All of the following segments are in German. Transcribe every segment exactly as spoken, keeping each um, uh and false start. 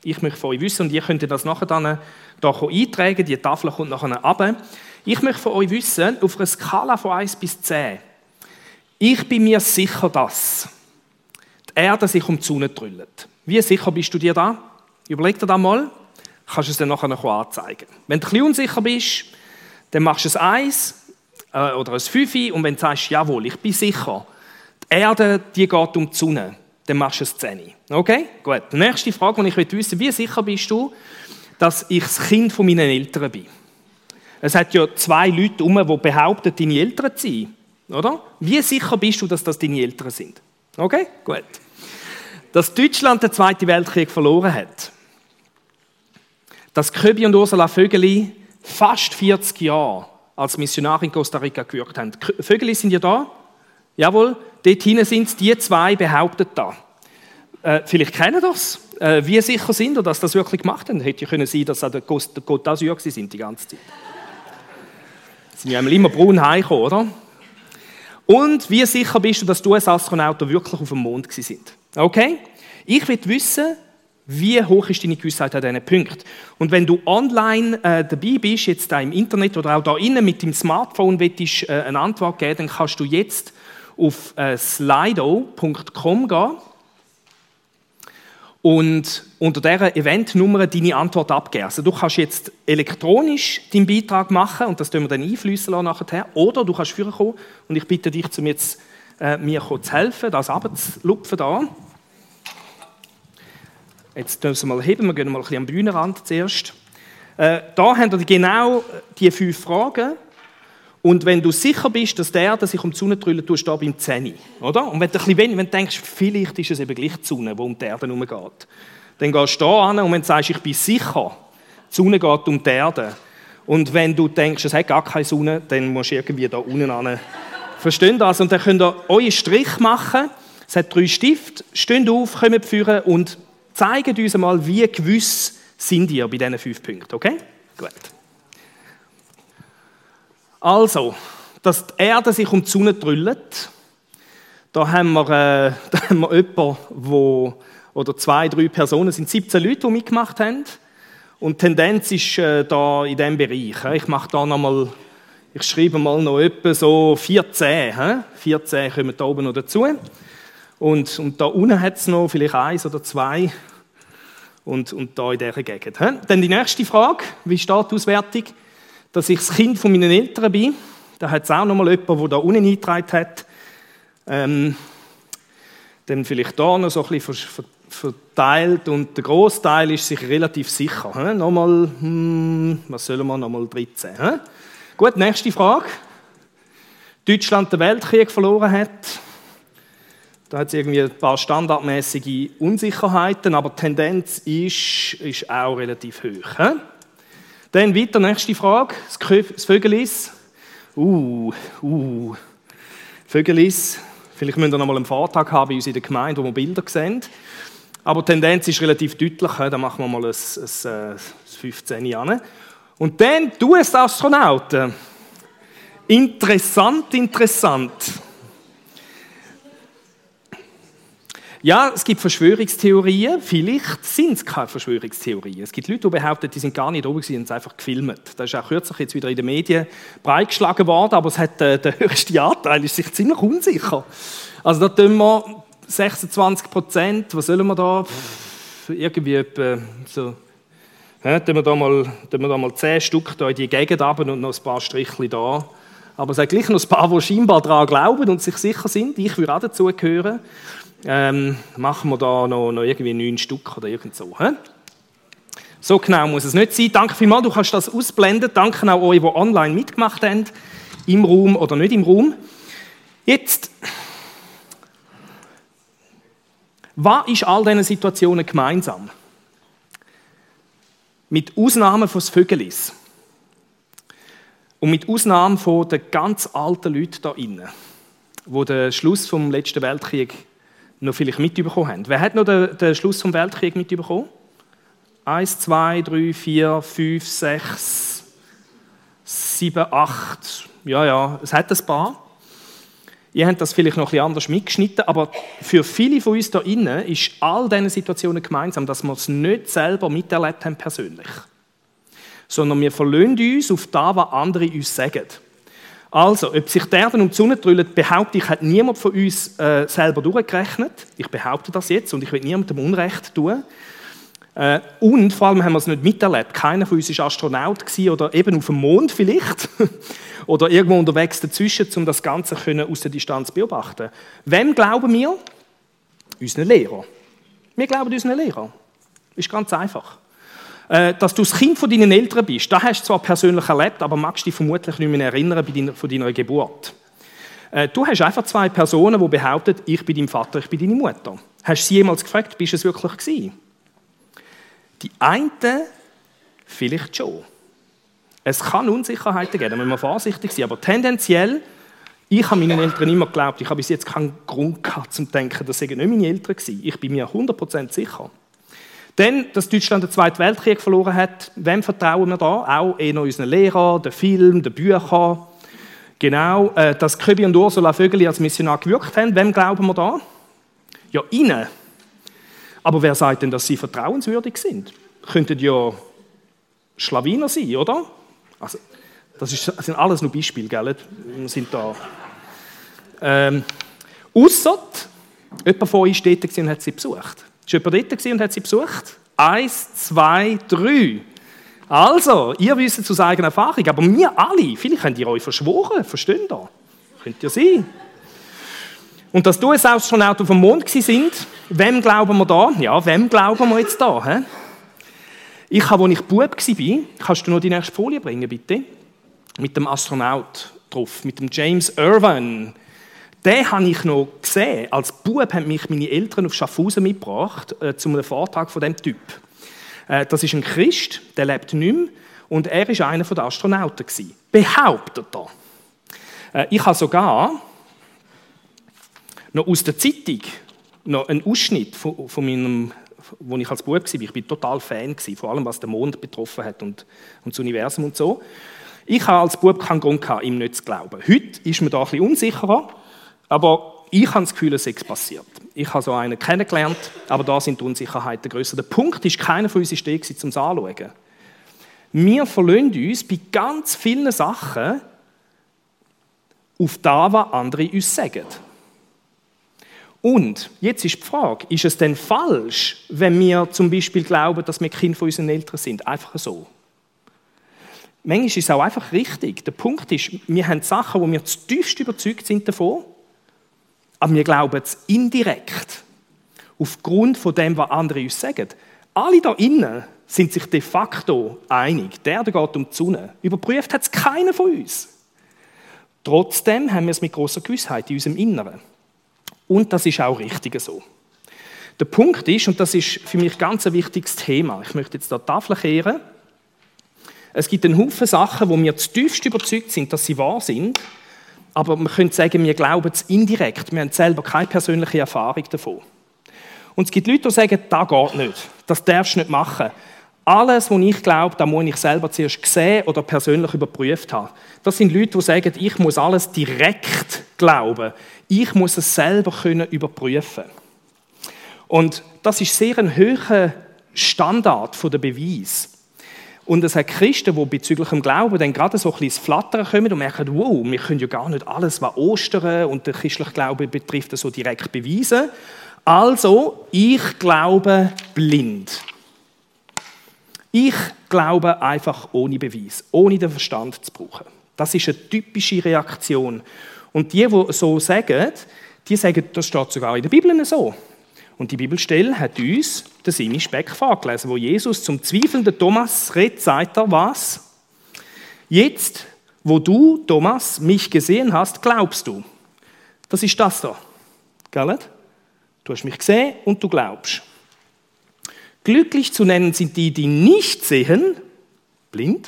Ich möchte von euch wissen, und ihr könnt das nachher dann hier eintragen, die Tafel kommt nachher runter. Ich möchte von euch wissen, auf einer Skala von eins bis zehn, ich bin mir sicher, dass die Erde sich um die Sonne drüllt. Wie sicher bist du dir da? Überleg dir das mal, kannst du es dann nachher noch anzeigen. Wenn du ein bisschen unsicher bist, dann machst du ein eins äh, oder ein fünf, und wenn du sagst, jawohl, ich bin sicher, die Erde die geht um die Sonne, dann machst du ein zehn. Okay? Gut. Die nächste Frage, die ich wissen will, wie sicher bist du, dass ich das Kind von meinen Eltern bin? Es hat ja zwei Leute herum, die behaupten, deine Eltern zu sein. Oder? Wie sicher bist du, dass das deine Eltern sind? Okay? Gut. Dass Deutschland den Zweiten Weltkrieg verloren hat. Dass Köbi und Ursula Vögeli fast vierzig Jahre als Missionar in Costa Rica gewirkt haben. Vögeli, sind ja da? Jawohl. Dort hinten sind es, die zwei behaupten da. Äh, vielleicht kennen das. Äh, wie sicher sind wir, dass das wirklich gemacht haben? Hätte ja können sein, dass auch der Côte d'Azur sind die ganze Zeit. Sie sind ja immer braun heimgekommen, oder? Und wie sicher bist du, dass die U S-Astronauten wirklich auf dem Mond waren? Okay? Ich will wissen, wie hoch ist deine Gewissheit an diesen Punkten. Und wenn du online äh, dabei bist, jetzt da im Internet oder auch da innen mit dem Smartphone willst, äh, eine Antwort geben, dann kannst du jetzt auf äh, slido punkt com gehen und unter dieser Eventnummer deine Antwort abgeben. Also du kannst jetzt elektronisch deinen Beitrag machen und das tun wir dann einfließen lassen nachher. Oder du kannst vorkommen und ich bitte dich, um jetzt, äh, mir zu helfen, das runterzulupfen da. Jetzt müssen wir mal heben, wir gehen mal ein bisschen am Bühnenrand zuerst. Äh, da haben wir genau die fünf Fragen. Und wenn du sicher bist, dass der, der sich um die Sonne drüllt, tust du da beim zehn. Oder? Und wenn du, ein bisschen, wenn du denkst, vielleicht ist es eben gleich die Sonne, die um die Erde herumgeht, dann gehst du da hin und wenn du sagst, ich bin sicher, die Sonne geht um die Erde. Und wenn du denkst, es hat gar keine Sonne, dann musst du irgendwie da unten hin. Versteht ihr das? Und dann könnt ihr euren Strich machen. Es hat drei Stifte. Steht auf, kommt führen und zeigt uns mal, wie gewiss sind ihr bei diesen fünf Punkten. Okay? Gut. Also, dass die Erde sich um die Sonne drüllt, da haben wir, äh, da haben wir jemanden, wo, oder zwei, drei Personen, es sind siebzehn Leute, die mitgemacht haben. Und die Tendenz ist äh, da in diesem Bereich. Ich mache da noch mal, ich schreibe mal noch etwa so vierzehn. He? vierzehn kommen da oben noch dazu. Und, und da unten hat es noch vielleicht eins oder zwei. Und, und da in dieser Gegend. He? Dann die nächste Frage, wie steht die Auswertung? Dass ich das Kind von meinen Eltern bin. Da hat es auch noch mal jemanden, der da unten eingetragen hat. Ähm, dann vielleicht da noch so ein bisschen verteilt. Und der Grossteil ist sich relativ sicher. He? Nochmal, hm, was sollen wir, nochmal dreizehn. He? Gut, nächste Frage. Deutschland den Weltkrieg verloren hat. Da hat es irgendwie ein paar standardmäßige Unsicherheiten, aber die Tendenz ist, ist auch relativ hoch. He? Dann weiter, nächste Frage. Das Vögelis. Uh, uh. Vögelis. Vielleicht müssen wir noch mal einen Vortrag haben bei uns in der Gemeinde, wo wir Bilder sehen. Aber die Tendenz ist relativ deutlich. Da machen wir mal ein, ein, ein fünfzehn an. Und dann die U S-Astronauten. Interessant, interessant. Ja, es gibt Verschwörungstheorien. Vielleicht sind es keine Verschwörungstheorien. Es gibt Leute, die behaupten, die sind gar nicht oben gewesen und es einfach gefilmt. Das ist auch kürzlich jetzt wieder in den Medien breitgeschlagen worden, aber es hat, äh, der höchste Anteil ist sich ziemlich unsicher. Also da tun wir sechsundzwanzig Prozent, was sollen wir da? Pff, irgendwie etwa so... Ja, tun wir da mal, tun wir da mal zehn Stück da in die Gegend runter und noch ein paar Strichchen da. Aber es hat gleich noch ein paar, die scheinbar daran glauben und sich sicher sind. Ich würde auch dazu gehören. Ähm, machen wir da noch, noch irgendwie neun Stück oder irgend so. He? So genau muss es nicht sein. Danke vielmals, du kannst das ausblenden. Danke auch euch, die online mitgemacht haben, im Raum oder nicht im Raum. Jetzt, was ist all diesen Situationen gemeinsam? Mit Ausnahme von Vögelis und mit Ausnahme von den ganz alten Leuten da innen, die den Schluss vom letzten Weltkrieg noch vielleicht mitbekommen haben. Wer hat noch den, den Schluss vom Weltkrieg mitbekommen? Eins, zwei, drei, vier, fünf, sechs, sieben, acht. Ja, ja, es hat ein paar. Ihr habt das vielleicht noch ein bisschen anders mitgeschnitten, aber für viele von uns hier innen ist all diesen Situationen gemeinsam, dass wir es nicht selber miterlebt haben persönlich. Sondern wir verlassen uns auf das, was andere uns sagen. Also, ob sich die Erde um die Sonne drüllt, behaupte ich, hat niemand von uns äh, selber durchgerechnet. Ich behaupte das jetzt und ich will niemandem Unrecht tun. Äh, und vor allem haben wir es nicht miterlebt. Keiner von uns war Astronaut gewesen, oder eben auf dem Mond vielleicht. Oder irgendwo unterwegs dazwischen, um das Ganze aus der Distanz zu beobachten. Wem glauben wir? Unseren Lehrer. Wir glauben unseren Lehrer. Ist ganz einfach. Äh, dass du das Kind von deinen Eltern bist, das hast du zwar persönlich erlebt, aber magst dich vermutlich nicht mehr erinnern bei deiner, von deiner Geburt. Äh, du hast einfach zwei Personen, die behaupten, ich bin dein Vater, ich bin deine Mutter. Hast du sie jemals gefragt, bist du es wirklich gewesen? Die einen vielleicht schon. Es kann Unsicherheiten geben, da müssen wir vorsichtig sein, aber tendenziell, ich habe meinen Eltern immer geglaubt, ich habe bis jetzt keinen Grund gehabt, zum zu denken, das seien nicht meine Eltern gewesen. Ich bin mir hundert Prozent sicher. Denn, dass Deutschland den Zweiten Weltkrieg verloren hat, wem vertrauen wir da? Auch eher unseren Lehrern, den Filmen, den Büchern. Genau, äh, dass Köbi und Ursula Vögeli als Missionar gewirkt haben, wem glauben wir da? Ja, ihnen. Aber wer sagt denn, dass sie vertrauenswürdig sind? Könnten ja Schlawiner sein, oder? Also, das, ist, das sind alles nur Beispiele, gell? Wir sind da. Ähm, Ausser, jemand von euch war dort und hat sie besucht. Ist jemand dort und hat sie besucht? Eins, zwei, drei. Also, ihr wisst es aus eigener Erfahrung, aber wir alle, vielleicht habt ihr euch verschworen, versteht ihr? Könnt ihr sein. Und dass du ein Astronaut auf dem Mond sind, wem glauben wir da? Ja, wem glauben wir jetzt da? He? Ich habe, als ich Bub war, kannst du noch die nächste Folie bringen, bitte? Mit dem Astronaut drauf, mit dem James Irwin. Den habe ich noch gesehen. Als Bub haben mich meine Eltern auf Schaffhausen mitgebracht, äh, zu einem Vortrag von diesem Typ. Äh, das ist ein Christ, der lebt nicht mehr, und er war einer der Astronauten. Behauptet er. Äh, ich habe sogar noch aus der Zeitung noch einen Ausschnitt von, von meinem, wo ich als Bub war. Ich war total Fan, vor allem was den Mond betroffen hat und, und das Universum und so. Ich habe als Bub keinen Grund gehabt, ihm nicht zu glauben. Heute ist mir da ein bisschen unsicherer, aber ich habe das Gefühl, es ist passiert. Ich habe so einen kennengelernt, aber da sind die Unsicherheiten grösser. Der Punkt ist, keiner von uns ist da, um es anzuschauen. Wir verlassen uns bei ganz vielen Sachen auf das, was andere uns sagen. Und jetzt ist die Frage, ist es denn falsch, wenn wir zum Beispiel glauben, dass wir Kinder von unseren Eltern sind? Einfach so. Manchmal ist es auch einfach richtig. Der Punkt ist, wir haben Sachen, wo wir zutiefst überzeugt sind davon, aber wir glauben es indirekt, aufgrund von dem, was andere uns sagen. Alle da innen sind sich de facto einig. Der, der geht um die Sonne. Überprüft hat es keiner von uns. Trotzdem haben wir es mit grosser Gewissheit in unserem Inneren. Und das ist auch richtig so. Der Punkt ist, und das ist für mich ganz ein wichtiges Thema, ich möchte jetzt hier die Tafel kehren, es gibt einen Haufen Sachen, wo wir zutiefst überzeugt sind, dass sie wahr sind, aber man könnte sagen, wir glauben es indirekt, wir haben selber keine persönliche Erfahrung davon. Und es gibt Leute, die sagen, das geht nicht, das darfst du nicht machen. Alles, was ich glaube, das muss ich selber zuerst gesehen oder persönlich überprüft haben. Das sind Leute, die sagen, ich muss alles direkt glauben. Ich muss es selber können überprüfen. Und das ist sehr ein hoher Standard der Beweis. Und es hat Christen, die bezüglich dem Glauben dann gerade so ein bisschen ins Flattern kommen und merken, wow, wir können ja gar nicht alles, was Ostern und der christliche Glaube betrifft, so direkt beweisen. Also, ich glaube blind. Ich glaube einfach ohne Beweis, ohne den Verstand zu brauchen. Das ist eine typische Reaktion. Und die, die so sagen, die sagen, das steht sogar in der Bibel so. Und die Bibelstelle hat uns den Simi Speck vorgelesen, wo Jesus zum zweifelnden Thomas redet, sagt er, was? Jetzt, wo du, Thomas, mich gesehen hast, glaubst du. Das ist das da. Gell? Du hast mich gesehen und du glaubst. Glücklich zu nennen sind die, die nicht sehen, blind,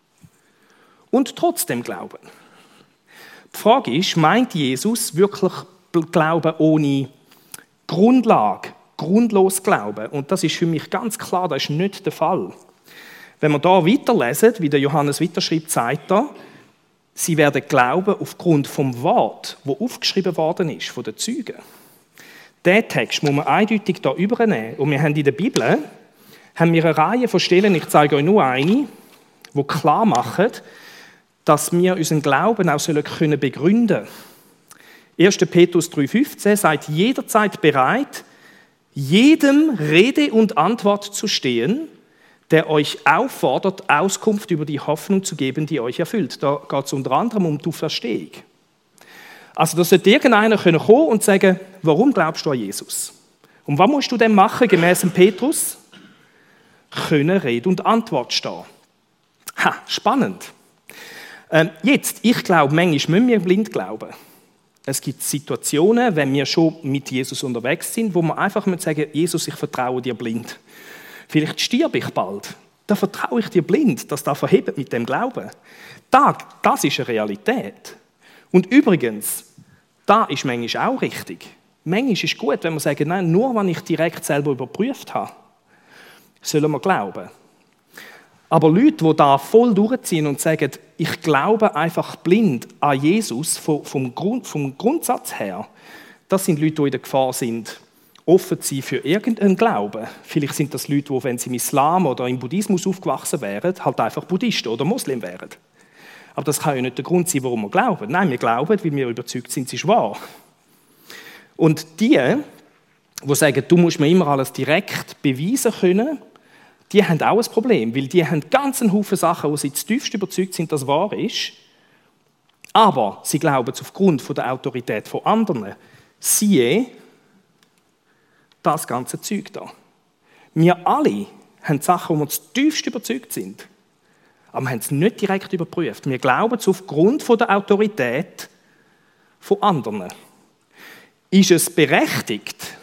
und trotzdem glauben. Die Frage ist, meint Jesus wirklich Glauben ohne Grundlage, grundlos Glauben? Und das ist für mich ganz klar, das ist nicht der Fall. Wenn wir da weiterlesen, wie der Johannes weiterschreibt, sagt er, Sie werden glauben aufgrund vom Wort, wo aufgeschrieben worden ist, von den Zeugen. Diesen Text muss man eindeutig hier übernehmen. Und wir haben in der Bibel haben wir eine Reihe von Stellen, ich zeige euch nur eine, die klar machen, dass wir unseren Glauben auch können begründen können. erster Petrus drei fünfzehn sagt, jederzeit bereit, jedem Rede und Antwort zu stehen, der euch auffordert, Auskunft über die Hoffnung zu geben, die euch erfüllt. Da geht es unter anderem um die Auferstehung. Also da sollte irgendeiner kommen und sagen, warum glaubst du an Jesus? Und was musst du denn machen, gemäss dem Petrus? Können Rede und Antwort stehen. Ha, spannend. Ähm, jetzt, ich glaube, manchmal müssen wir blind glauben. Es gibt Situationen, wenn wir schon mit Jesus unterwegs sind, wo wir einfach sagen, Jesus, ich vertraue dir blind. Vielleicht sterbe ich bald. Da vertraue ich dir blind, dass das verhebt mit dem Glauben. Das, das ist eine Realität. Und übrigens, das ist manchmal auch richtig. Manchmal ist es gut, wenn wir sagen, nein, nur wenn ich direkt selber überprüft habe, sollen wir glauben. Aber Leute, die da voll durchziehen und sagen, ich glaube einfach blind an Jesus vom, vom, Grund, vom Grundsatz her, das sind Leute, die in der Gefahr sind, offen zu sein für irgendeinen Glauben. Vielleicht sind das Leute, die, wenn sie im Islam oder im Buddhismus aufgewachsen wären, halt einfach Buddhisten oder Muslim wären. Aber das kann ja nicht der Grund sein, warum wir glauben. Nein, wir glauben, weil wir überzeugt sind, es ist wahr. Und die, die sagen, du musst mir immer alles direkt beweisen können, die haben auch ein Problem, weil die haben ganz einen Haufen Sachen, wo sie zutiefst überzeugt sind, dass es wahr ist, aber sie glauben es aufgrund von der Autorität von anderen. Siehe, das ganze Zeug da. Wir alle haben Sachen, wo wir zutiefst überzeugt sind, aber wir haben es nicht direkt überprüft. Wir glauben es aufgrund von der Autorität von anderen. Ist es berechtigt,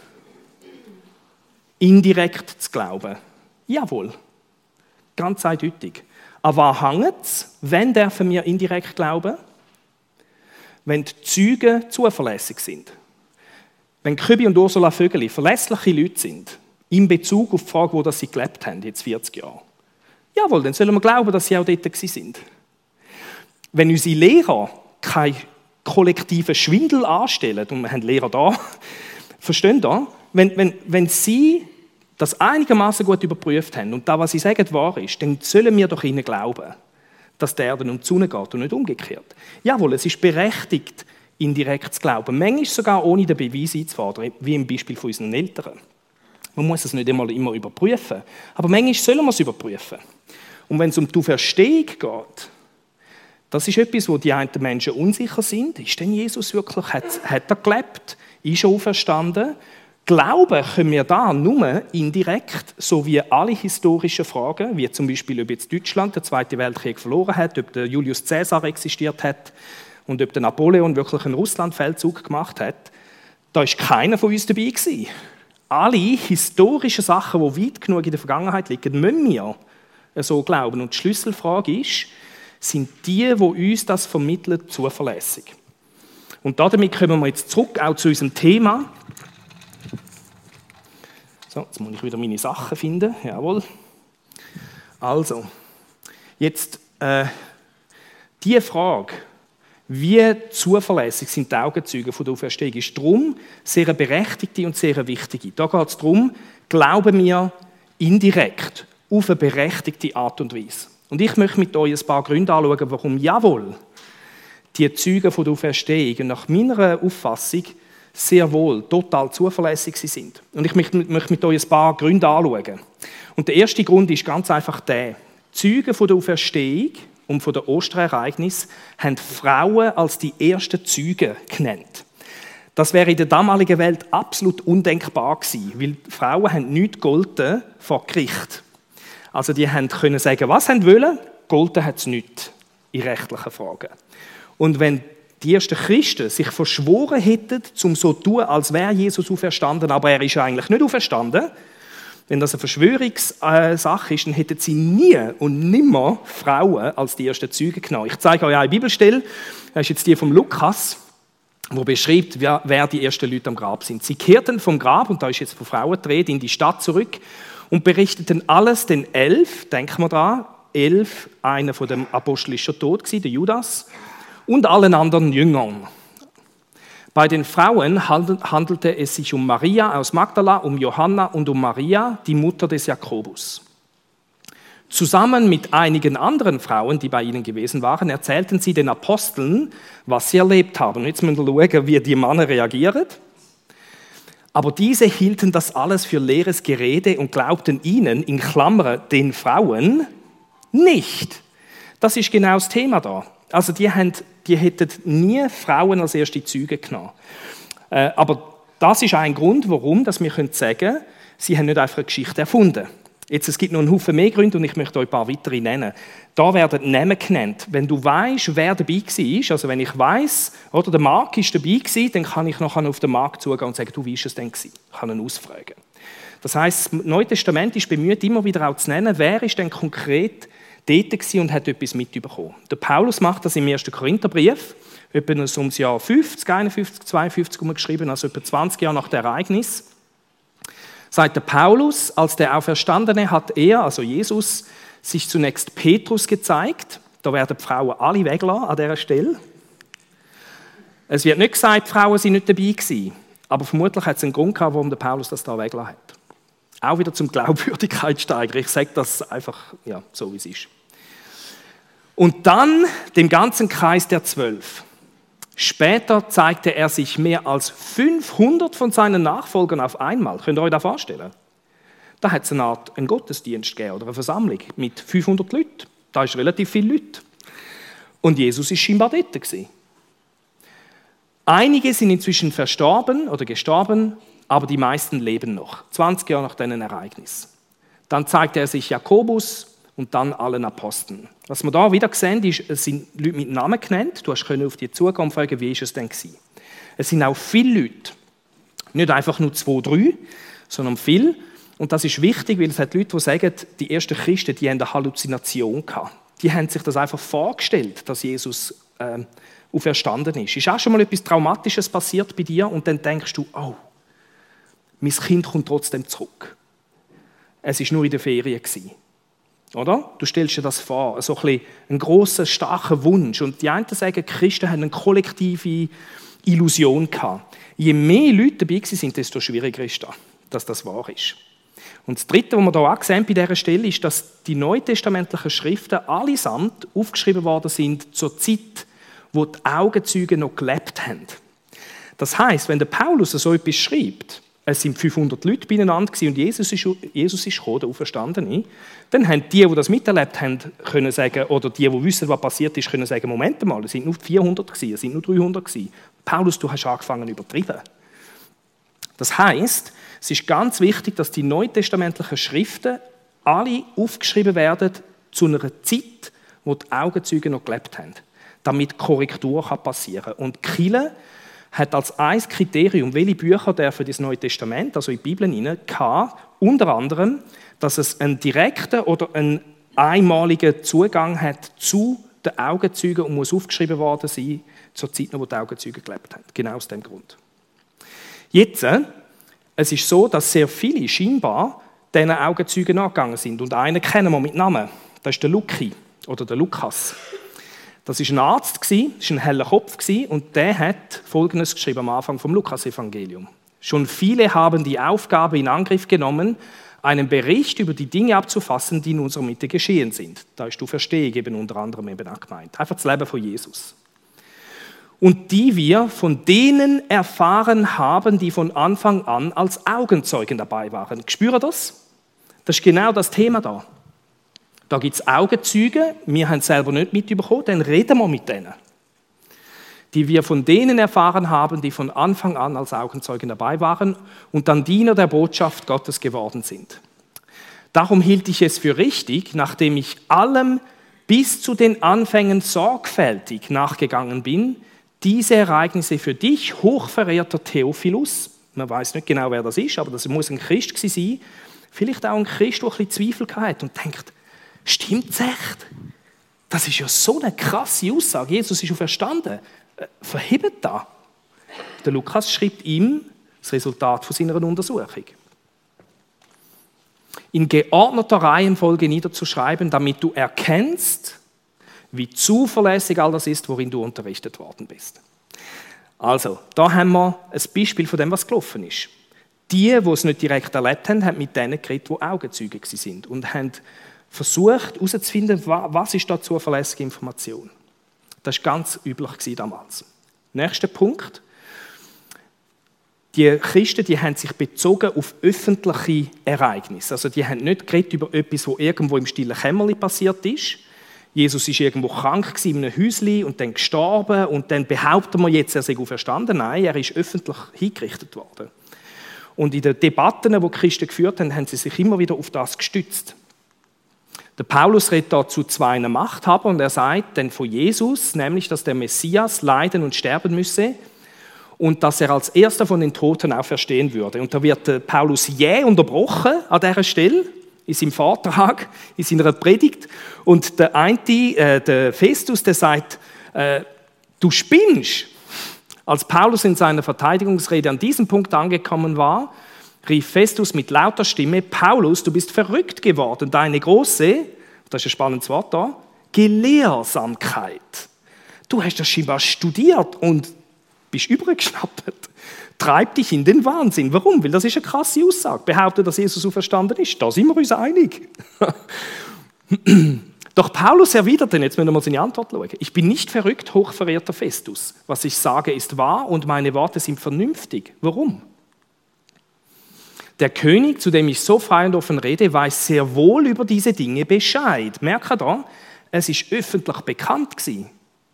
indirekt zu glauben? Jawohl, ganz eindeutig. Aber was hängt es? Wann dürfen wir indirekt glauben? Wenn die Zeugen zuverlässig sind. Wenn Kübi und Ursula Vögeli verlässliche Leute sind, in Bezug auf die Frage, wo sie gelebt haben, jetzt vierzig Jahre. Jawohl, dann sollen wir glauben, dass sie auch dort waren. Wenn unsere Lehrer keinen kollektiven Schwindel anstellen, und wir haben Lehrer da, verstehen da? Wenn, wenn, wenn sie das einigermaßen gut überprüft haben und da, was sie sagen, wahr ist, dann sollen wir doch ihnen glauben, dass der Erde um die Sonne geht und nicht umgekehrt. Jawohl, es ist berechtigt, indirekt zu glauben. Manchmal sogar ohne den Beweis einzufordern, wie im Beispiel von unseren Eltern. Man muss es nicht immer, immer überprüfen, aber manchmal sollen wir es überprüfen. Und wenn es um die Auferstehung geht, das ist etwas, wo die einen Menschen unsicher sind. Ist denn Jesus wirklich, hat, hat er gelebt? Ist er auferstanden? Glauben können wir da nur indirekt, so wie alle historischen Fragen, wie zum Beispiel, ob jetzt Deutschland den Zweiten Weltkrieg verloren hat, ob der Julius Caesar existiert hat und ob der Napoleon wirklich einen Russlandfeldzug gemacht hat. Da war keiner von uns dabei gewesen. Alle historischen Sachen, die weit genug in der Vergangenheit liegen, müssen wir so glauben. Und die Schlüsselfrage ist, sind die, die uns das vermitteln, zuverlässig? Und damit kommen wir jetzt zurück auch zu unserem Thema. So, jetzt muss ich wieder meine Sachen finden. Jawohl. Also, jetzt äh, die Frage, wie zuverlässig sind die Augenzeugen von der Auferstehung, ist darum sehr eine berechtigte und sehr eine wichtige. Da geht es darum, glauben wir indirekt auf eine berechtigte Art und Weise. Und ich möchte mit euch ein paar Gründe anschauen, warum jawohl die Zeugen von der Auferstehung nach meiner Auffassung sehr wohl total zuverlässig sind. Und ich möchte mit euch ein paar Gründe anschauen. Und der erste Grund ist ganz einfach der: Zeugen von der Auferstehung und von der Osterereignis haben Frauen als die ersten Zeugen genannt. Das wäre in der damaligen Welt absolut undenkbar gewesen, weil Frauen haben nichts gegolten vor Gericht. Also die haben können sagen, was sie wollen, gegolten hat es nicht in rechtlichen Fragen. Und wenn die ersten Christen sich verschworen hätten, um so zu tun, als wäre Jesus auferstanden, aber er ist eigentlich nicht auferstanden, wenn das eine Verschwörungssache ist, dann hätten sie nie und nimmer Frauen als die ersten Zeugen genommen. Ich zeige euch eine Bibelstelle, das ist jetzt die vom Lukas, wo beschreibt, wer, wer die ersten Leute am Grab sind. Sie kehrten vom Grab, und da ist jetzt von Frauen die Rede, in die Stadt zurück und berichteten alles den Elf, denken wir dran, Elf, einer von dem Apostel ist schon tot gewesen, der Judas, und allen anderen Jüngern. Bei den Frauen handelte es sich um Maria aus Magdala, um Johanna und um Maria, die Mutter des Jakobus. Zusammen mit einigen anderen Frauen, die bei ihnen gewesen waren, erzählten sie den Aposteln, was sie erlebt haben. Und jetzt müssen wir schauen, wie die Männer reagieren. Aber diese hielten das alles für leeres Gerede und glaubten ihnen, in Klammern den Frauen, nicht. Das ist genau das Thema da. Also die, haben, die hätten nie Frauen als erste Zeugen genommen. Äh, aber das ist ein Grund, warum dass wir sagen können, sie haben nicht einfach eine Geschichte erfunden. Jetzt, es gibt noch einen Haufen mehr Gründe und ich möchte euch ein paar weitere nennen. Da werden Namen genannt. Wenn du weißt, wer dabei war, also wenn ich weiss, oder der Marc ist dabei gewesen, dann kann ich nachher auf den Marc zugehen und sagen, du, wie war es denn gewesen? Ich kann ihn ausfragen. Das heisst, das Neue Testament ist bemüht, immer wieder auch zu nennen, wer ist denn konkret dort gewesen und hat etwas mitbekommen. Der Paulus macht das im ersten Korintherbrief, etwa ums Jahr fünfzig, einundfünfzig, zweiundfünfzig geschrieben, also etwa zwanzig Jahre nach dem Ereignis. Sagt der Paulus, als der Auferstandene hat er, also Jesus, sich zunächst Petrus gezeigt. Da werden die Frauen alle weglassen an dieser Stelle. Es wird nicht gesagt, die Frauen sind nicht dabei gewesen. Aber vermutlich hat es einen Grund gehabt, warum der Paulus das da weglassen hat. Auch wieder zum Glaubwürdigkeit steigern. Ich sage das einfach ja, so, wie es ist. Und dann dem ganzen Kreis der Zwölf. Später zeigte er sich mehr als fünfhundert von seinen Nachfolgern auf einmal. Könnt ihr euch das vorstellen? Da hat es eine Art einen Gottesdienst gegeben oder eine Versammlung mit fünfhundert Leuten. Da ist relativ viele Leute. Und Jesus war scheinbar dort gewesen. Einige sind inzwischen verstorben oder gestorben, aber die meisten leben noch. zwanzig Jahre nach diesen Ereignissen. Dann zeigte er sich Jakobus und dann allen Aposteln. Was wir da wieder sehen, ist, es sind Leute mit Namen genannt. Du hast auf die zugehen und fragen, wie war es denn gewesen? Es sind auch viele Leute. Nicht einfach nur zwei, drei, sondern viele. Und das ist wichtig, weil es hat Leute, die sagen, die ersten Christen, die haben eine Halluzination gehabt. Die haben sich das einfach vorgestellt, dass Jesus äh, auferstanden ist. Ist auch schon mal etwas Traumatisches passiert bei dir und dann denkst du, oh, mein Kind kommt trotzdem zurück. Es war nur in der Ferien. Oder? Du stellst dir das vor, so ein bisschen einen grossen, starken Wunsch. Und die einen sagen, die Christen haben eine kollektive Illusion gehabt. Je mehr Leute dabei sind, desto schwieriger ist das, dass das wahr ist. Und das Dritte, was wir hier auch sehen bei dieser Stelle, ist, dass die neutestamentlichen Schriften allesamt aufgeschrieben worden sind zur Zeit, wo die Augenzeugen noch gelebt haben. Das heisst, wenn der Paulus so etwas schreibt, es sind fünfhundert Leute beieinander und Jesus ist, Jesus ist gekommen, der Auferstandene, dann haben die, die das miterlebt haben, können sagen, oder die, die wissen, was passiert ist, können sagen, Moment mal, es sind nur vierhundert gewesen, es sind nur dreihundert gewesen. Paulus, du hast angefangen zu übertreiben. Das heisst, es ist ganz wichtig, dass die neutestamentlichen Schriften alle aufgeschrieben werden zu einer Zeit, wo die Augenzeugen noch gelebt haben, damit Korrektur passieren kann. Und die Kirche hat als ein Kriterium, welche Bücher dürfen das Neue Testament, also in die Bibel hinein, gehabt, unter anderem, dass es einen direkten oder einen einmaligen Zugang hat zu den Augenzeugen und muss aufgeschrieben worden sein zur Zeit, wo die Augenzeugen gelebt haben. Genau aus dem Grund. Jetzt, es ist so, dass sehr viele scheinbar diesen Augenzeugen nachgegangen sind. Und einen kennen wir mit Namen. Das ist der Luki oder der Lukas. Das war ein Arzt, das war ein heller Kopf und der hat Folgendes geschrieben am Anfang vom Lukas-Evangelium. Schon viele haben die Aufgabe in Angriff genommen, einen Bericht über die Dinge abzufassen, die in unserer Mitte geschehen sind. Da ist die Auferstehung eben unter anderem eben auch gemeint. Einfach das Leben von Jesus. Und die wir von denen erfahren haben, die von Anfang an als Augenzeugen dabei waren. Spürt ihr das? Das ist genau das Thema da. Da gibt es Augenzeugen, wir haben es selber nicht mitbekommen, dann reden wir mit denen. Die wir von denen erfahren haben, die von Anfang an als Augenzeugen dabei waren und dann Diener der Botschaft Gottes geworden sind. Darum hielt ich es für richtig, nachdem ich allem bis zu den Anfängen sorgfältig nachgegangen bin, diese Ereignisse für dich, hochverehrter Theophilus, man weiß nicht genau, wer das ist, aber das muss ein Christ sein, vielleicht auch ein Christ, der ein bisschen Zweifel hatte und denkt, stimmt es echt? Das ist ja so eine krasse Aussage. Jesus ist auferstanden. Verhebt das. Der Lukas schreibt ihm das Resultat von seiner Untersuchung. In geordneter Reihenfolge niederzuschreiben, damit du erkennst, wie zuverlässig all das ist, worin du unterrichtet worden bist. Also, da haben wir ein Beispiel von dem, was gelaufen ist. Die, die es nicht direkt erlebt haben, haben mit denen geredet, die Augenzeuge waren und haben versucht herauszufinden, was ist da zuverlässige Information. Das war ganz üblich damals. Nächster Punkt. Die Christen, die haben sich bezogen auf öffentliche Ereignisse. Also die haben nicht geredet über etwas, was irgendwo im stillen Kämmerlein passiert ist. Jesus war irgendwo krank in einem Häuschen und dann gestorben und dann behaupten wir jetzt, er sei auferstanden. Nein, er ist öffentlich hingerichtet worden. Und in den Debatten, die die Christen geführt haben, haben sie sich immer wieder auf das gestützt. Der Paulus redet da zu zwei Machthabern und er sagt dann von Jesus, nämlich, dass der Messias leiden und sterben müsse und dass er als erster von den Toten auferstehen würde. Und da wird Paulus jäh unterbrochen an dieser Stelle, in seinem Vortrag, in seiner Predigt. Und der eine, äh, der Festus, der sagt, äh, du spinnst. Als Paulus in seiner Verteidigungsrede an diesem Punkt angekommen war, rief Festus mit lauter Stimme, Paulus, du bist verrückt geworden, deine große, das ist ein spannendes Wort da, Gelehrsamkeit. Du hast das scheinbar studiert und bist übergeschnappt. Treib dich in den Wahnsinn. Warum? Weil das ist eine krasse Aussage. Behauptet, dass Jesus auferstanden ist. Da sind wir uns einig. Doch Paulus erwiderte, jetzt müssen wir mal seine Antwort schauen. Ich bin nicht verrückt, hochverehrter Festus. Was ich sage, ist wahr und meine Worte sind vernünftig. Warum? Der König, zu dem ich so frei und offen rede, weiß sehr wohl über diese Dinge Bescheid. Merkt ihr, es ist öffentlich bekannt gewesen.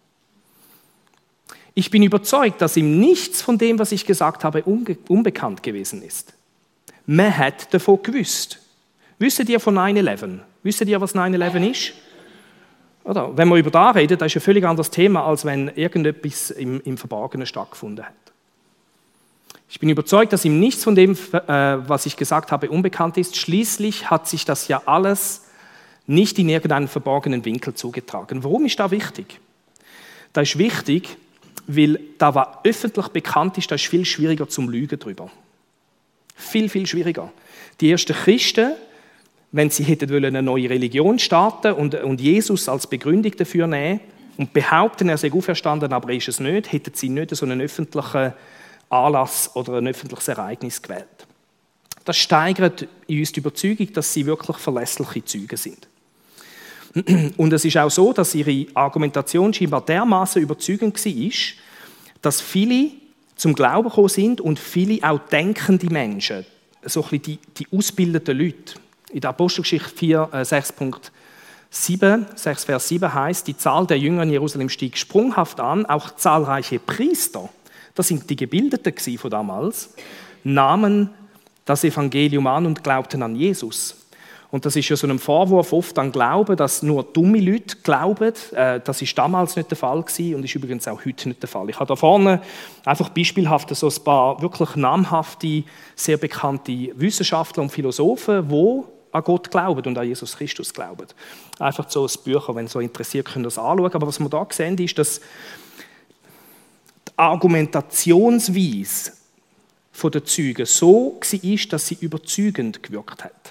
Ich bin überzeugt, dass ihm nichts von dem, was ich gesagt habe, unge- unbekannt gewesen ist. Man hat davon gewusst. Wisst ihr von nine eleven? Wisst ihr, was nine eleven ist? Oder? Wenn wir über das reden, das ist ein völlig anderes Thema, als wenn irgendetwas im, im Verborgenen stattgefunden hat. Ich bin überzeugt, dass ihm nichts von dem, was ich gesagt habe, unbekannt ist. Schließlich hat sich das ja alles nicht in irgendeinem verborgenen Winkel zugetragen. Warum ist das wichtig? Das ist wichtig, weil da, was öffentlich bekannt ist, das ist viel schwieriger zum Lügen drüber. Viel, viel schwieriger. Die ersten Christen, wenn sie hätten wollen, eine neue Religion starten und, und Jesus als Begründung dafür nehmen und behaupten, er sei auferstanden, aber er ist es nicht, hätten sie nicht so einen öffentlichen Anlass oder ein öffentliches Ereignis gewählt. Das steigert in uns die Überzeugung, dass sie wirklich verlässliche Zeugen sind. Und es ist auch so, dass ihre Argumentation scheinbar dermaßen überzeugend war, dass viele zum Glauben gekommen sind und viele auch denkende Menschen, so ein bisschen die, die ausgebildeten Leute. In der Apostelgeschichte vier, sechs Punkt sieben, sechs Vers sieben heißt, die Zahl der Jünger in Jerusalem stieg sprunghaft an, auch zahlreiche Priester, das sind die Gebildeten von damals, nahmen das Evangelium an und glaubten an Jesus. Und das ist ja so ein Vorwurf oft an Glauben, dass nur dumme Leute glauben. Das ist damals nicht der Fall gewesen und ist übrigens auch heute nicht der Fall. Ich habe da vorne einfach beispielhaft so ein paar wirklich namhafte, sehr bekannte Wissenschaftler und Philosophen, die an Gott glauben und an Jesus Christus glauben. Einfach so ein Bücher, wenn es so interessiert, könnt ihr das anschauen. Aber was wir da sehen, ist, dass die Argumentationsweise der Zeugen so war, dass sie überzeugend gewirkt hat.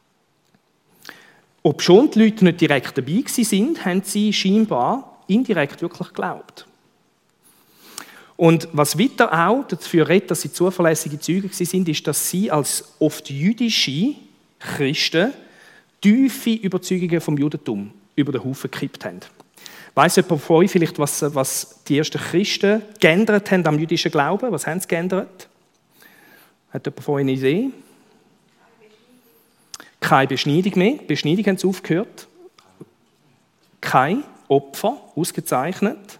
Obschon die Leute nicht direkt dabei waren, haben sie scheinbar indirekt wirklich geglaubt. Und was weiter auch dafür redet, dass sie zuverlässige Zeugen waren, ist, dass sie als oft jüdische Christen tiefe Überzeugungen vom Judentum über den Haufen gekippt haben. Weiss jemand von euch vielleicht, was, was die ersten Christen geändert haben am jüdischen Glauben? Was haben sie geändert? Hat jemand von euch eine Idee? Keine Beschneidung mehr. Beschneidung haben sie aufgehört. Kein Opfer, ausgezeichnet.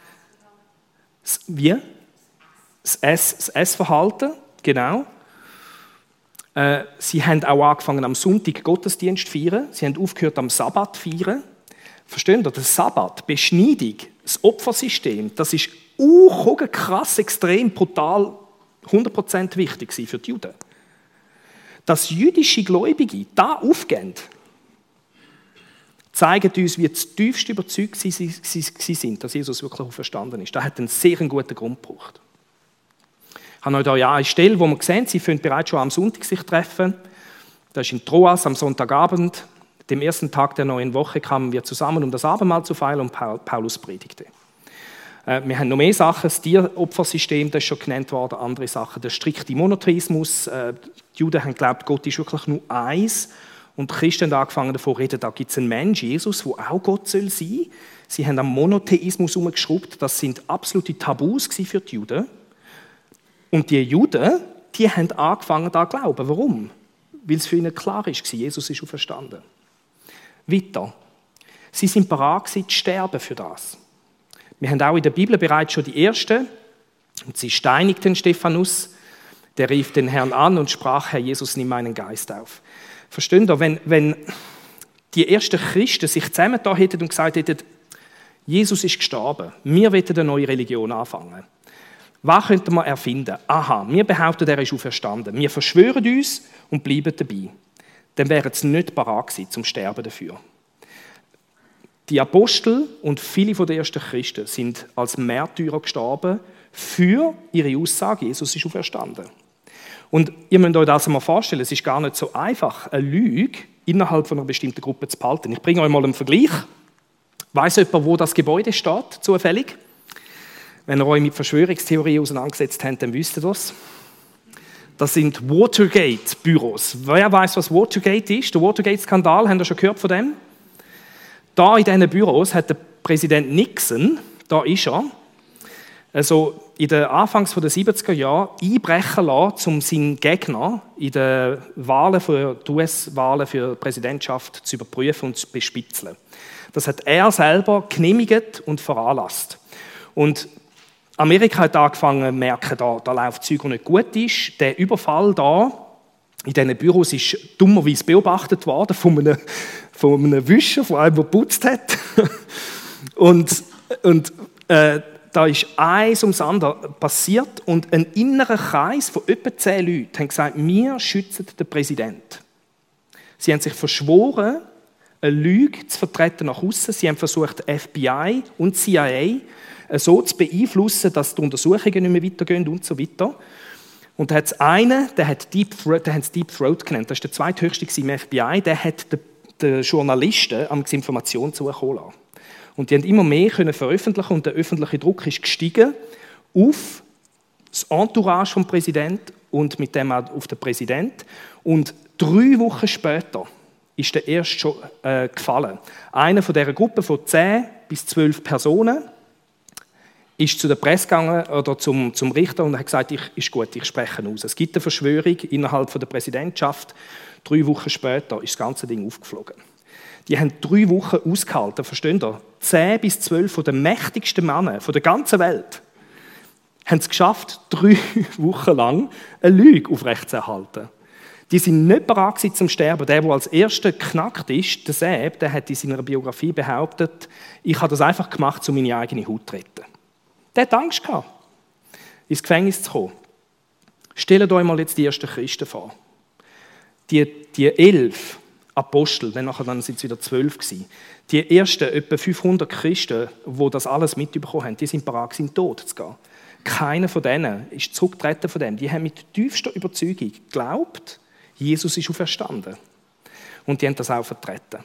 Wie? Das Ess, das Essverhalten, genau. Äh, sie haben auch angefangen, am Sonntag Gottesdienst zu feiern. Sie haben aufgehört, am Sabbat zu feiern. Verstehen Sie? Der Sabbat, Beschneidung, das Opfersystem, das ist uh, krass, extrem, brutal, hundert Prozent wichtig für die Juden. Dass jüdische Gläubige da aufgehen, zeigt uns, wie zutiefst überzeugt sie sind, dass Jesus wirklich auferstanden ist. Das hat einen sehr guten Grund gebraucht. Ich habe euch hier ja eine Stelle, wo wir sehen, sie können bereits schon am Sonntag sich treffen. Das ist in Troas am Sonntagabend. Dort dem ersten Tag der neuen Woche kamen wir zusammen, um das Abendmahl zu feiern, und Paulus predigte. Wir haben noch mehr Sachen, das Tieropfersystem, das ist schon genannt worden, andere Sachen, der strikte Monotheismus. Die Juden haben geglaubt, Gott ist wirklich nur eins. Und die Christen haben angefangen davon zu reden, da gibt es einen Mensch, Jesus, der auch Gott soll sein. Sie haben am Monotheismus herumgeschraubt, das sind absolute Tabus für die Juden. Und die Juden, die haben angefangen da zu glauben. Warum? Weil es für ihnen klar war, Jesus ist auferstanden. Weiter. Sie sind bereit gewesen, zu sterben für das. Wir haben auch in der Bibel bereits schon die Ersten, und sie steinigten Stephanus, der rief den Herrn an und sprach, Herr Jesus, nimm meinen Geist auf. Versteht ihr, wenn, wenn die ersten Christen sich zusammengetan hätten und gesagt hätten, Jesus ist gestorben, wir wollen eine neue Religion anfangen. Was könnten wir erfinden? Aha, wir behaupten, er ist auferstanden. Wir verschwören uns und bleiben dabei. Dann wären sie nicht bereit gewesen, zum Sterben dafür. Die Apostel und viele der ersten Christen sind als Märtyrer gestorben für ihre Aussage, Jesus ist auferstanden. Und ihr müsst euch das mal vorstellen, es ist gar nicht so einfach, eine Lüge innerhalb von einer bestimmten Gruppe zu behalten. Ich bringe euch mal einen Vergleich. Weiss jemand, wo das Gebäude steht, zufällig? Wenn ihr euch mit Verschwörungstheorien auseinandergesetzt habt, dann wisst ihr das. Das sind Watergate-Büros. Wer weiß, was Watergate ist? Der Watergate-Skandal, habt ihr schon gehört von dem? Da in diesen Büros hat der Präsident Nixon, da ist er, also in den Anfangs der siebziger Jahre einbrechen lassen, um seinen Gegner in den Wahlen für die U S-Wahlen für die Präsidentschaft zu überprüfen und zu bespitzeln. Das hat er selber genehmigt und veranlasst. Und Amerika hat angefangen zu merken, da, da läuft Zeug, das nicht gut ist. Der Überfall da in diesen Büros ist dummerweise beobachtet worden von einem, von einem Wischer, von einem, der geputzt hat. und und äh, da ist eins ums andere passiert und ein innerer Kreis von etwa zehn Leuten haben gesagt, wir schützen den Präsidenten. Sie haben sich verschworen, eine Lüge zu vertreten nach außen. Sie haben versucht, F B I und C I A so zu beeinflussen, dass die Untersuchungen nicht mehr weitergehen und so weiter. Und da hat es einen, der hat Deep Throat, der hat es Deep Throat genannt, das ist der zweithöchste im F B I, der hat den, den Journalisten am Informationen zukommen lassen. Und die haben immer mehr können veröffentlichen und der öffentliche Druck ist gestiegen auf das Entourage vom Präsidenten und mit dem auch auf den Präsidenten. Und drei Wochen später ist der erste schon äh, gefallen. Einer von dieser Gruppe von zehn bis zwölf Personen ist zu der Presse gegangen oder zum, zum Richter und hat gesagt, ich, ist gut, ich spreche aus. Es gibt eine Verschwörung innerhalb von der Präsidentschaft. Drei Wochen später ist das ganze Ding aufgeflogen. Die haben drei Wochen ausgehalten, versteht ihr? Zehn bis zwölf von den mächtigsten Männern von der ganzen Welt haben es geschafft, drei Wochen lang eine Lüge aufrechtzuerhalten. Die sind nicht bereit gewesen zum Sterben. Der, der als Erster geknackt ist, der Seb, der hat in seiner Biografie behauptet, ich habe das einfach gemacht, um meine eigene Haut zu retten. Der hat Angst gehabt, ins Gefängnis zu kommen. Stellt euch mal jetzt die ersten Christen vor. Die, die elf Apostel, dann, nachher, dann sind es wieder zwölf gewesen. Die ersten etwa fünfhundert Christen, die das alles mitbekommen haben, die sind bereit gewesen, tot zu gehen. Keiner von denen ist zurückgetreten von dem. Die haben mit tiefster Überzeugung geglaubt, Jesus ist auferstanden. Und die haben das auch vertreten.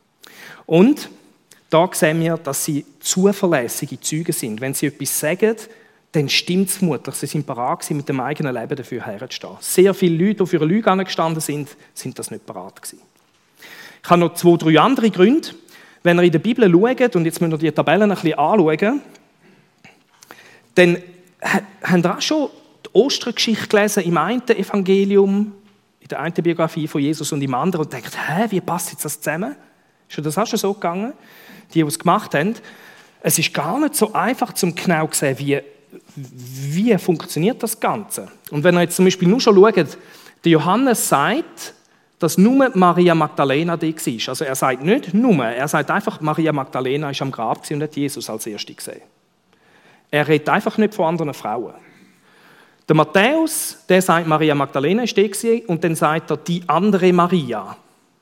Und da sehen wir, dass sie zuverlässige Zeugen sind. Wenn sie etwas sagen, dann stimmt es vermutlich. Sie sind bereit gewesen, mit dem eigenen Leben dafür herzustehen. Sehr viele Leute, die für eine Lüge angestanden sind, sind das nicht bereit gewesen. Ich habe noch zwei, drei andere Gründe. Wenn ihr in der Bibel schaut, und jetzt müsst ihr die Tabellen ein bisschen anschauen, dann habt ihr auch schon die Ostergeschichte gelesen im einen Evangelium, in der einen Biografie von Jesus und im anderen und denkt, hä, wie passt jetzt das zusammen? Ist das auch schon so gegangen? Die, die es gemacht haben. Es ist gar nicht so einfach, zum genau zu sehen, wie, wie funktioniert das Ganze. Und wenn ihr jetzt zum Beispiel nur schon schaut, der Johannes sagt, dass nur Maria Magdalena da war. Also er sagt nicht nur, er sagt einfach, Maria Magdalena ist am Grab und hat Jesus als Erste gesehen. Er redet einfach nicht von anderen Frauen. Der Matthäus, der sagt, Maria Magdalena ist da und dann sagt er, die andere Maria.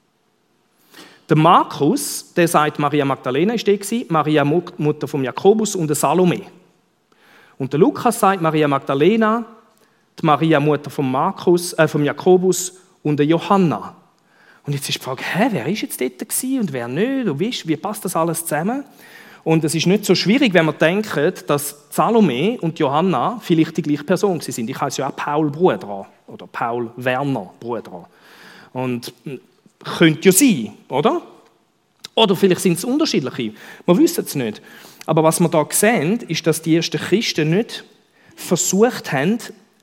Der Markus, der sagt, Maria Magdalena ist da, Maria Mutter von Jakobus und der Salome. Und der Lukas sagt, Maria Magdalena, die Maria Mutter von Markus, äh, von Jakobus und der Johanna. Und jetzt ist die Frage, hä, wer war jetzt dort gewesen und wer nicht? Und wie, wie passt das alles zusammen? Und es ist nicht so schwierig, wenn man denkt, dass Salome und Johanna vielleicht die gleiche Person sind. Ich heiße ja auch Paul Bruder oder Paul Werner Bruder. Und könnte ja sein, oder? Oder vielleicht sind es unterschiedliche. Wir wissen es nicht. Aber was wir da sehen, ist, dass die ersten Christen nicht versucht haben,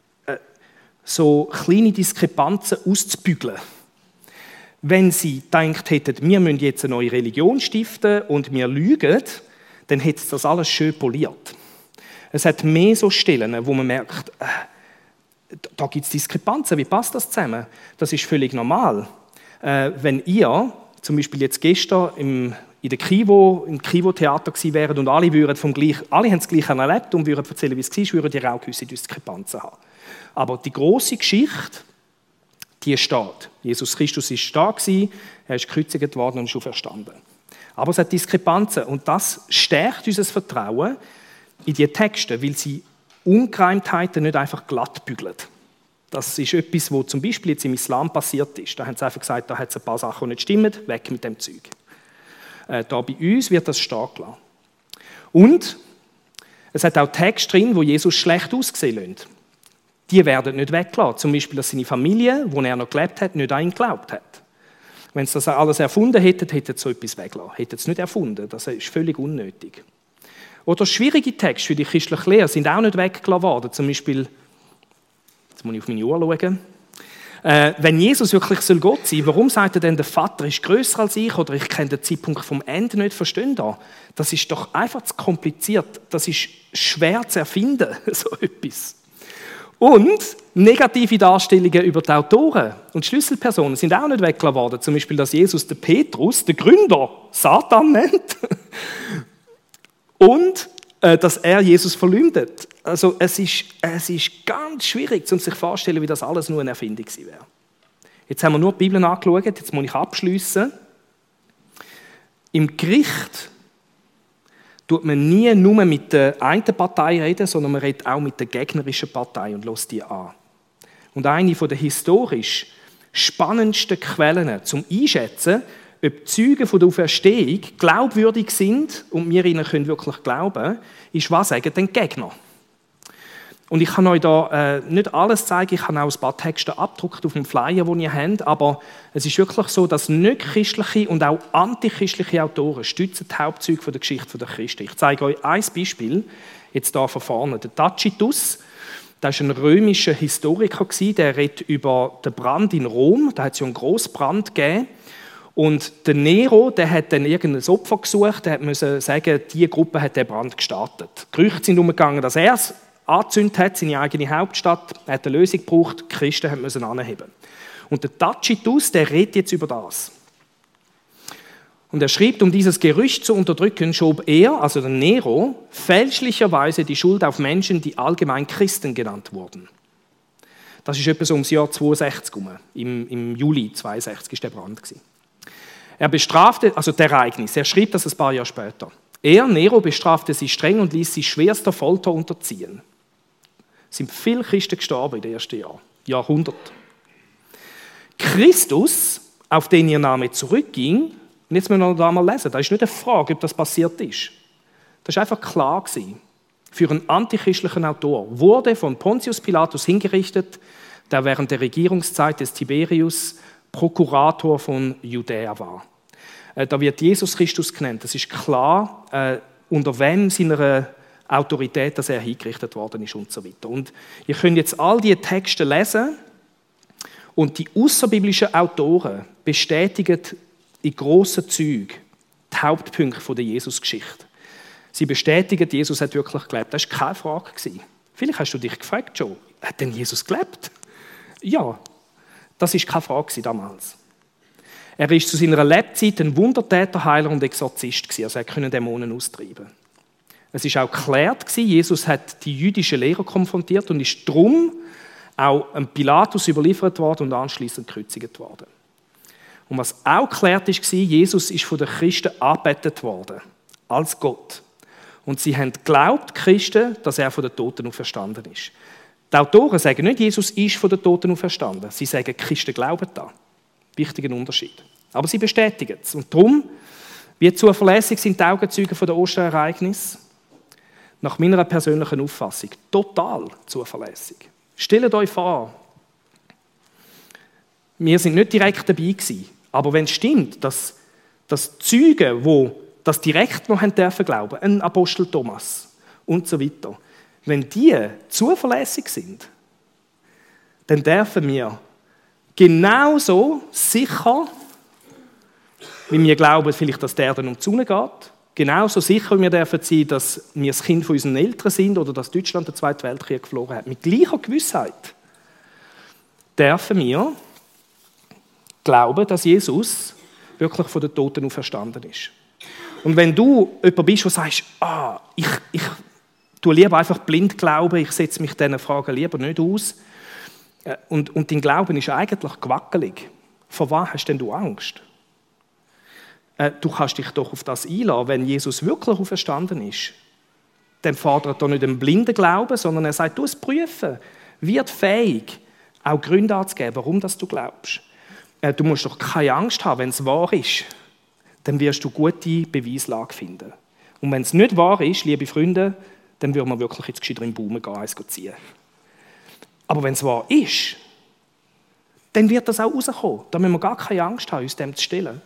so kleine Diskrepanzen auszubügeln. Wenn sie gedacht hätten, wir müssen jetzt eine neue Religion stiften und wir lügen, dann hätte das alles schön poliert. Es hat mehr so Stellen, wo man merkt, äh, da gibt es Diskrepanzen, wie passt das zusammen? Das ist völlig normal. Äh, wenn ihr zum Beispiel jetzt gestern im, in der Kivo, im Kivo-Theater gewesen wären und alle, würden vom gleich, alle haben das Gleiche erlebt und würden erzählen, wie es war, würden ihr auch gewisse Diskrepanzen haben. Aber die grosse Geschichte, die steht. Jesus Christus ist da gewesen, er ist gekreuzigt worden und ist auferstanden. Aber es hat Diskrepanzen und das stärkt unser Vertrauen in die Texte, weil sie Ungereimtheiten nicht einfach glatt bügeln. Das ist etwas, was zum Beispiel jetzt im Islam passiert ist. Da haben sie einfach gesagt, da hat es ein paar Sachen, die nicht stimmen, weg mit dem Zeug. Äh, da bei uns wird das stark gelassen. Und es hat auch Texte drin, wo Jesus schlecht ausgesehen lassen. Die werden nicht weggelassen. Zum Beispiel, dass seine Familie, wo er noch gelebt hat, nicht an ihn geglaubt hat. Wenn sie das alles erfunden hätten, hätten sie so etwas weggelassen. Hätten sie es nicht erfunden. Das ist völlig unnötig. Oder schwierige Texte für die christliche Lehre sind auch nicht weggelassen worden. Zum Beispiel, jetzt muss ich auf meine Uhr schauen, äh, wenn Jesus wirklich soll Gott sein, warum sagt er denn, der Vater ist grösser als ich oder ich kenne den Zeitpunkt vom Ende nicht, verstehen da? Das ist doch einfach zu kompliziert. Das ist schwer zu erfinden, so etwas. Und negative Darstellungen über die Autoren und Schlüsselpersonen sind auch nicht weggelassen worden. Zum Beispiel, dass Jesus den Petrus, den Gründer, Satan nennt. Und äh, dass er Jesus verleumdet. Also es ist, es ist ganz schwierig, um sich vorzustellen, wie das alles nur eine Erfindung gewesen wäre. Jetzt haben wir nur die Bibel angeschaut, jetzt muss ich abschliessen. Im Gericht tut man nie nur mit der einen Partei reden, sondern man redet auch mit der gegnerischen Partei und lässt die an. Und eine der historisch spannendsten Quellen zum Einschätzen, ob die Zeugen von der Auferstehung glaubwürdig sind und wir ihnen können wirklich glauben, ist, was sagen denn die Gegner? Und ich kann euch da äh, nicht alles zeigen, ich habe auch ein paar Texte abgedruckt auf dem Flyer, den ihr habt, aber es ist wirklich so, dass nicht christliche und auch antichristliche Autoren stützen die Hauptzeuge der Geschichte der Christen. Ich zeige euch ein Beispiel, jetzt hier von vorne. Der Tacitus, der war ein römischer Historiker, der redet über den Brand in Rom, da hat es ja einen Grossbrand gegeben. Und der Nero, der hat dann irgendein Opfer gesucht, der musste sagen, diese Gruppe hat den Brand gestartet. Gerüchte sind umgegangen, dass er es angezündet hat, seine eigene Hauptstadt, er hat eine Lösung gebraucht, die Christen mussten anheben. Und der Tacitus, der redet jetzt über das. Und er schreibt, um dieses Gerücht zu unterdrücken, schob er, also der Nero, fälschlicherweise die Schuld auf Menschen, die allgemein Christen genannt wurden. Das ist etwa so ums Jahr zweiundsechzig rum. Im, im Juli zweiundsechzig war der Brand. Er bestrafte, also das Ereignis, er schrieb das ein paar Jahre später. Er, Nero, bestrafte sie streng und ließ sie schwerster Folter unterziehen. Es sind viele Christen gestorben in den ersten Jahren, Jahrhundert. Christus, auf den ihr Name zurückging, und jetzt müssen wir noch da mal lesen, da ist nicht eine Frage, ob das passiert ist. Das war einfach klar gewesen. Für einen antichristlichen Autor wurde von Pontius Pilatus hingerichtet, der während der Regierungszeit des Tiberius Prokurator von Judäa war. Da wird Jesus Christus genannt. Es ist klar, äh, unter wem seiner Autorität, dass er hingerichtet worden ist und so weiter. Und ihr könnt jetzt all diese Texte lesen und die außerbiblischen Autoren bestätigen in grossen Zügen die Hauptpunkte der Jesus-Geschichte. Sie bestätigen, Jesus hat wirklich gelebt. Das war keine Frage. Vielleicht hast du dich gefragt, Joe, hat denn Jesus gelebt? Ja, das war keine Frage damals. Er war zu seiner Lebzeit ein Wundertäter, Heiler und Exorzist, also er konnte Dämonen austreiben. Es war auch geklärt, Jesus hat die jüdischen Lehrer konfrontiert und ist darum auch einem Pilatus überliefert worden und anschliessend gekreuzigt worden. Und was auch geklärt ist, Jesus ist von den Christen angebetet worden, als Gott. Und sie haben geglaubt, die Christen, dass er von den Toten auferstanden ist. Die Autoren sagen nicht, Jesus ist von den Toten auferstanden. Sie sagen, die Christen glauben das. Wichtigen Unterschied. Aber sie bestätigen es. Und darum, wie zuverlässig sind die Augenzeugen von der Osterereignis? Nach meiner persönlichen Auffassung total zuverlässig. Stellt euch vor, wir sind nicht direkt dabei gewesen, aber wenn es stimmt, dass, dass Zeugen, die das direkt noch haben dürfen glauben, ein Apostel Thomas und so weiter, wenn die zuverlässig sind, dann dürfen wir genauso sicher, wie wir glauben, vielleicht, dass der dann um die Sonne geht, genauso sicher, wie wir dürfen sein, dass wir das Kind von unseren Eltern sind oder dass Deutschland den Zweiten Weltkrieg verloren hat. Mit gleicher Gewissheit dürfen wir glauben, dass Jesus wirklich von den Toten auferstanden ist. Und wenn du jemand bist, der sagt, ah, ich, ich tue lieber einfach blind glauben, ich setze mich diesen Fragen lieber nicht aus, und, und dein Glauben ist eigentlich gewackelig, vor was hast denn du Angst? Du kannst dich doch auf das einlassen, wenn Jesus wirklich auferstanden ist. Dann fordert er nicht einen blinden Glauben, sondern er sagt, du es prüfen, wird fähig, auch Gründe anzugeben, warum das du glaubst. Du musst doch keine Angst haben, wenn es wahr ist, dann wirst du gute Beweislage finden. Und wenn es nicht wahr ist, liebe Freunde, dann würden wir wirklich jetzt gescheiter im Baum gehen, eins ziehen. Aber wenn es wahr ist, dann wird das auch rauskommen. Da müssen wir gar keine Angst haben, uns dem zu stellen.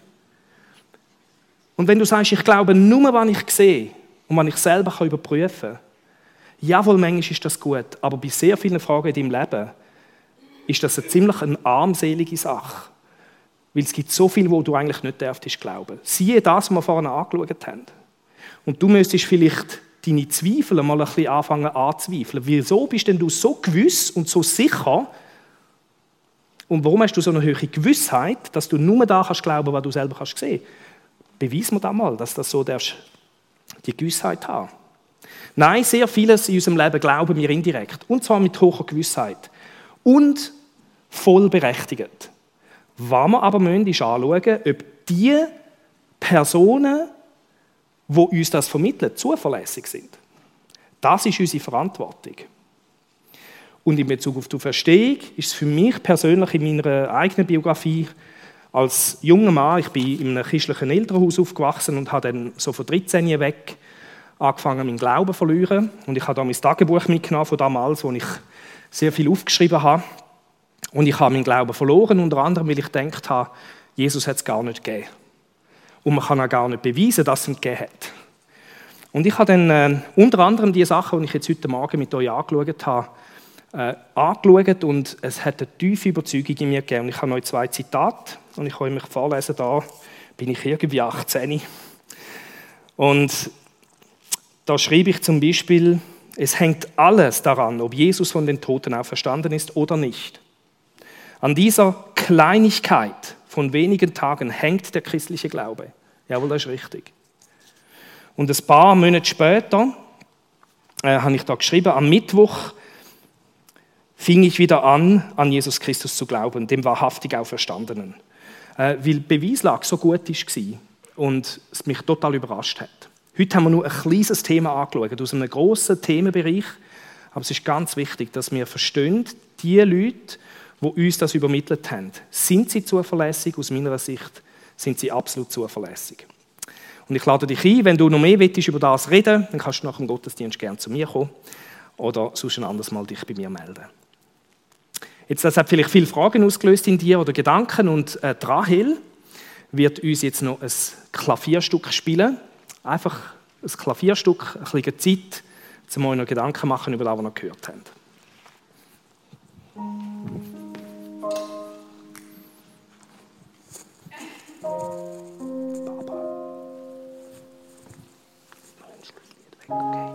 Und wenn du sagst, ich glaube nur, was ich sehe und was ich selber überprüfen kann, jawohl, manchmal ist das gut, aber bei sehr vielen Fragen in deinem Leben ist das eine ziemlich eine armselige Sache. Weil es gibt so viel, wo du eigentlich nicht darfst glauben. Siehe das, was wir vorhin angeschaut haben. Und du müsstest vielleicht deine Zweifel mal ein bisschen anfangen anzweifeln. Wieso bist denn du so gewiss und so sicher? Und warum hast du so eine hohe Gewissheit, dass du nur da kannst glauben, was du selber kannst sehen? Beweis mir das mal, dass das so darfst, die Gewissheit haben. Nein, sehr vieles in unserem Leben glauben wir indirekt. Und zwar mit hoher Gewissheit. Und voll berechtigt. Was wir aber müssen, ist anschauen, ob die Personen, die uns das vermitteln, zuverlässig sind. Das ist unsere Verantwortung. Und in Bezug auf die Verstehung ist es für mich persönlich in meiner eigenen Biografie als junger Mann, ich bin in einem christlichen Elternhaus aufgewachsen und habe dann so von dreizehn Jahren weg angefangen, meinen Glauben zu verlieren. Und ich habe da mein Tagebuch mitgenommen von damals, wo ich sehr viel aufgeschrieben habe. Und ich habe meinen Glauben verloren, unter anderem, weil ich gedacht habe, Jesus hat es gar nicht gegeben. Und man kann auch gar nicht beweisen, dass es ihn gegeben hat. Und ich habe dann äh, unter anderem die Sachen, die ich jetzt heute Morgen mit euch angeschaut habe, äh, angeschaut und es hat eine tiefe Überzeugung in mir gegeben. Und ich habe euch zwei Zitate und ich kann euch vorlesen, da bin ich irgendwie achtzehn. Und da schreibe ich zum Beispiel, es hängt alles daran, ob Jesus von den Toten auferstanden ist oder nicht. An dieser Kleinigkeit von wenigen Tagen hängt der christliche Glaube. Jawohl, das ist richtig. Und ein paar Monate später äh, habe ich da geschrieben, am Mittwoch fing ich wieder an, an Jesus Christus zu glauben, dem wahrhaftig Auferstandenen. Äh, weil die Beweislage so gut war und es mich total überrascht hat. Heute haben wir nur ein kleines Thema angeschaut, aus einem grossen Themenbereich. Aber es ist ganz wichtig, dass wir verstehen, die Leute, die uns das übermittelt haben, sind sie zuverlässig? Aus meiner Sicht sind sie absolut zuverlässig. Und ich lade dich ein, wenn du noch mehr willst über das reden, dann kannst du nach dem Gottesdienst gerne zu mir kommen oder sonst ein anderes Mal dich bei mir melden. Jetzt, das hat vielleicht viele Fragen ausgelöst in dir oder Gedanken und äh, Rahel wird uns jetzt noch ein Klavierstück spielen. Einfach ein Klavierstück, ein bisschen Zeit, um euch noch Gedanken machen über das, was ihr noch gehört habt. Okay.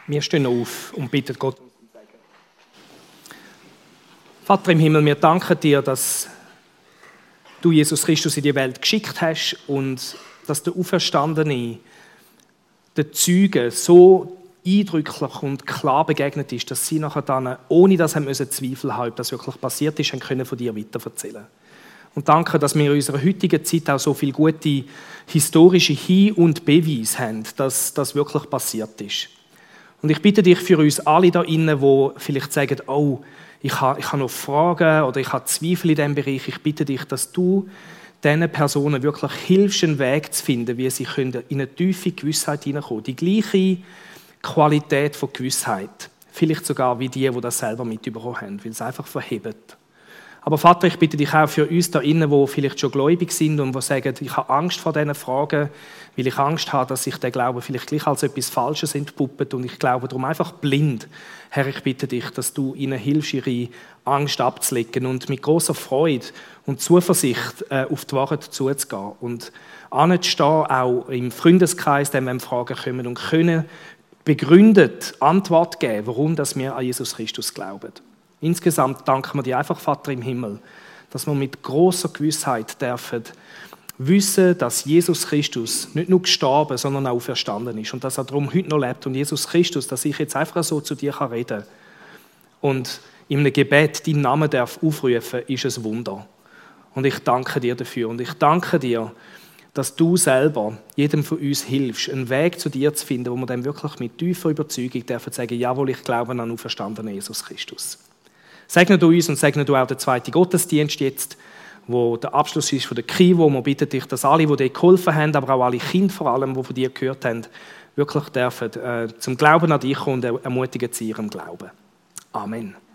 Wir stehen auf und bitten Gott. Vater im Himmel, wir danken dir, dass du Jesus Christus in die Welt geschickt hast und dass der Auferstandene den Zeugen so eindrücklich und klar begegnet ist, dass sie nachher dann, ohne dass sie müssen Zweifel haben, ob das wirklich passiert ist, können von dir weitererzählen. Und danke, dass wir in unserer heutigen Zeit auch so viele gute historische Hin- und Beweise haben, dass das wirklich passiert ist. Und ich bitte dich für uns alle da innen, die vielleicht sagen, oh, ich habe, ich habe noch Fragen oder ich habe Zweifel in diesem Bereich. Ich bitte dich, dass du diesen Personen wirklich hilfst, einen Weg zu finden, wie sie können in eine tiefe Gewissheit hineinkommen. Die gleiche Qualität von Gewissheit. Vielleicht sogar wie die, die das selber mitbekommen haben, weil es einfach verhebt. Aber Vater, ich bitte dich auch für uns da innen, die vielleicht schon gläubig sind und die sagen, ich habe Angst vor diesen Fragen, weil ich Angst habe, dass sich der Glaube vielleicht gleich als etwas Falsches entpuppt und ich glaube darum einfach blind. Herr, ich bitte dich, dass du ihnen hilfst, ihre Angst abzulegen und mit großer Freude und Zuversicht äh, auf die Wahrheit zuzugehen und anzustehen, auch im Freundeskreis, dem wir Fragen kommen und können begründet Antwort geben, warum dass wir an Jesus Christus glauben. Insgesamt danken wir dir einfach, Vater im Himmel, dass wir mit großer Gewissheit dürfen wissen, dass Jesus Christus nicht nur gestorben, sondern auch auferstanden ist und dass er darum heute noch lebt. Und Jesus Christus, dass ich jetzt einfach so zu dir reden kann und in einem Gebet deinen Namen darf aufrufen, ist ein Wunder. Und ich danke dir dafür. Und ich danke dir, dass du selber jedem von uns hilfst, einen Weg zu dir zu finden, wo wir dann wirklich mit tiefer Überzeugung dürfen sagen, jawohl, ich glaube an auferstandenen Jesus Christus. Segne du uns und segne du auch den zweiten Gottesdienst jetzt, wo der Abschluss ist von der K I W O. Wir bitten dich, dass alle, die dir geholfen haben, aber auch alle Kinder vor allem, die von dir gehört haben, wirklich dürfen äh, zum Glauben an dich kommen und ermutigen zu ihrem Glauben. Amen.